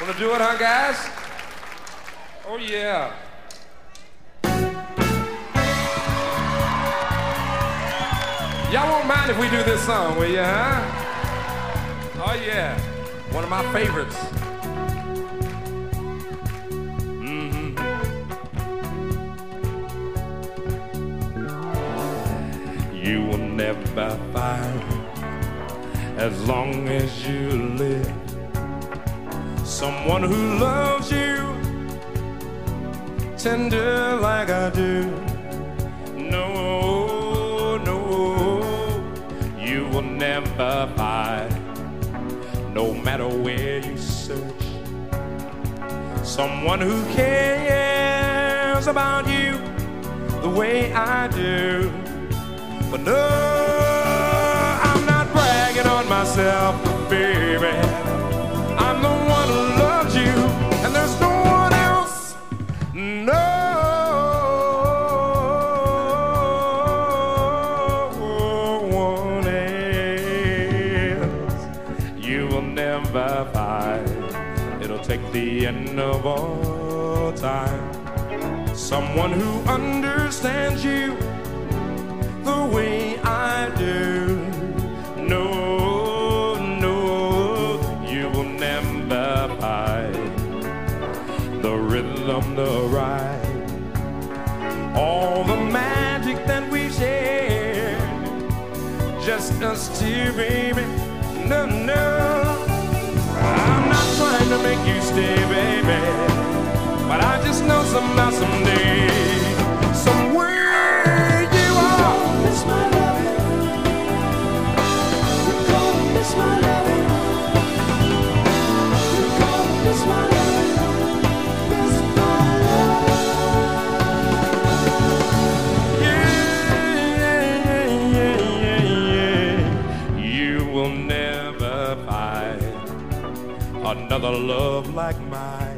Wanna do it, huh, guys? Oh, yeah. Y'all won't mind if we do this song, will ya, huh? Oh, yeah. One of my favorites. You will never find, as long as you live, someone who loves you tender like I do. No, no, you will never find, no matter where you search, someone who cares about you the way I do. But no, I'm not bragging on myself, baby. I'm the one who loves you, and there's no one else. No one else. You will never find. It'll take the end of all time. Someone who understands you the way I do. No, no, you will never find the rhythm, the ride, all the magic that we share. Just us two, baby. No, no, I'm not trying to make you stay, baby, but I just know somehow, someday, somewhere, miss my loving. You're gonna miss my loving. You're gonna miss my loving. Miss my love. Yeah. You will never find another love like mine.